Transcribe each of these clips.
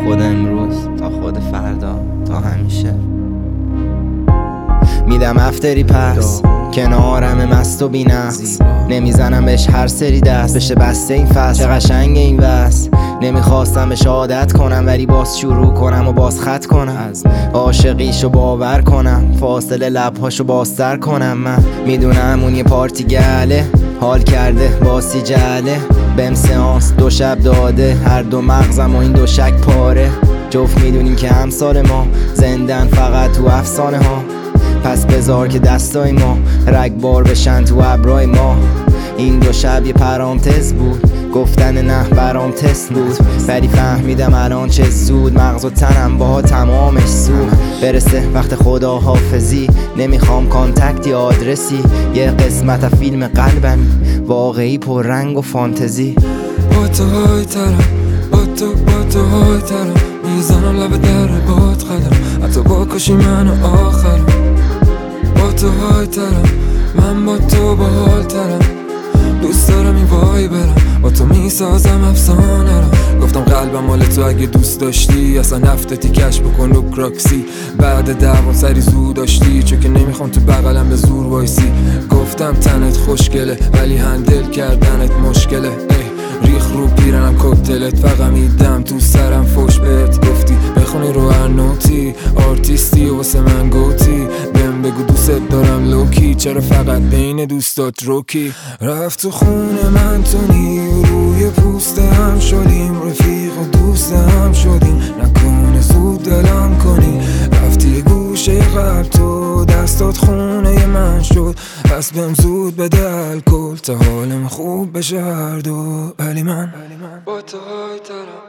خود امروز تا خود فردا تا همیشه. میدم افتری پس کنارم مست و بی‌نقص، نمیزنم بهش هر سری دست بشه بسته این فصل. چه قشنگ این وصل، نمیخواستم بهش عادت کنم ولی باز شروع کنم و باز خط کنم. عاشقیشو باور کنم، فاصله لبهاشو بازتر کنم. من میدونم اون یه پارتی گله، حال کرده باسی جله، بهم سیانس 2 شب داده، هر 2 مغزم و این 2 شک پاره. جفت میدونیم که همسال ما زندن فقط تو افسانه ها، پس بذار که دستای ما رگبار بشن تو ابرای ما. این 2 شب یه پرانتز بود، گفتن نه برام تست بود، ولی فهمیدم الان چه زود مغز و تنم با تمامش سود. برسه وقت خدا حافظی، نمیخوام کانتکت یا آدرسی، یه قسمت از فیلم قلبم واقعی پر رنگ و فانتزی. با تو های ترم، با تو های ترم، میزنم لب در باد قدم، حتی با کشی منو آخرم. با تو های ترم، من با تو با حال ترم، دوست دارم این وای برم، با تو میسازم افسانه رو. گفتم قلبم مال تو، اگه دوست داشتی اصلا نفتتی کش بکن رو کراکسی. بعد دوام سری زود داشتی، چون که نمیخوام تو بغلم به زور وایسی. گفتم تنت خوشگله ولی هندل کردنت مشکله. ریخ رو پیرنم کوکتلت، فقط میدم تو سرم فوش بهت. گفتی بخونی رو هر نوتی، آرتیستی و واسه من گوتی. بهم بگو دوست دارم لوکی، چرا فقط بین دوستات روکی. رفت تو خونه من تونی، روی پوست هم شدیم، رفیق و دوست هم شدیم، نکنه زود دلم کنی. رفتی گوشه قلب تو، دستات خونه من شد، پس بهم زود بده الکل تا حالم خوب بشه هر دو. ولی من با تو های ترم،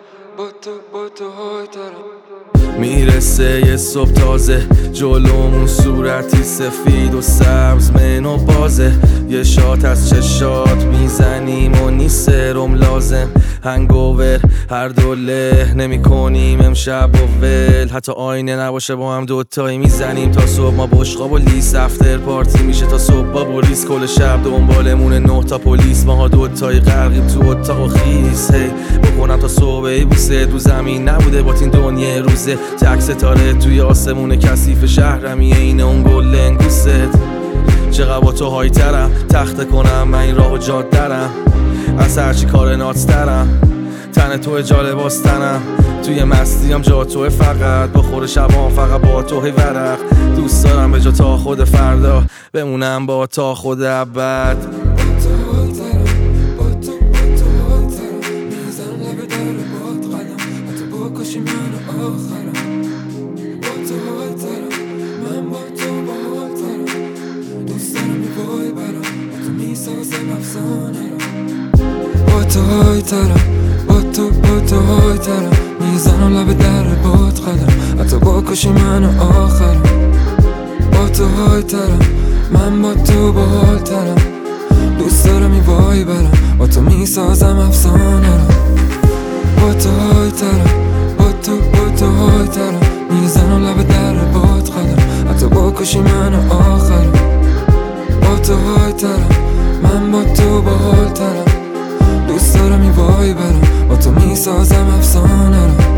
با تو های ترم. میرسه یه صبح تازه، جلومون صورتی سفید و سبز منو بازه. یه شات از چشات میزنیم و نیست سرم لازم. هنگوور هر دوله نمی کنیم امشب و ول، حتی آینه نباشه با هم دوتایی میزنیم تا صبح. ما بشقاب و لیس افتر پارتی میشه تا صبح با بولیس، کل شب دنبالمون 9 تا پلیس، ماها دوتایی غرقیم تو اتاق و خیس. هی بکنم تا صبحی بوسه، دو زمین نبوده با این دنیا روزه. تک ستاره توی آسمون کثیف شهرمی، اینه اون گل لنگوست. چقدر با تو های ترم، تخته کنم من این راه و جادرم، از هرچی کار ناتسترم. تن تو جالباستنم، توی مستیم جا توه، فقط با خور شبام فقط با تو هی ورق. دوست دارم به جا تا خود فردا بمونم با تا خود ابد. با تو های ترم، با تو های ترم، میزنم لب در باد قدم، حتی با کشی منو آخرم. با تو های ترم، من با تو با حال ترم، دوست دارم این وای برم، با تو میسازم افسانه رو. با تو های ترم، با تو های ترم، میزنم لب در باد قدم، حتی با کشی منو آخرم. با تو های ترم، من با تو با حال ترم، دوست دارم این وای برم، با تو میسازم افسانه رو.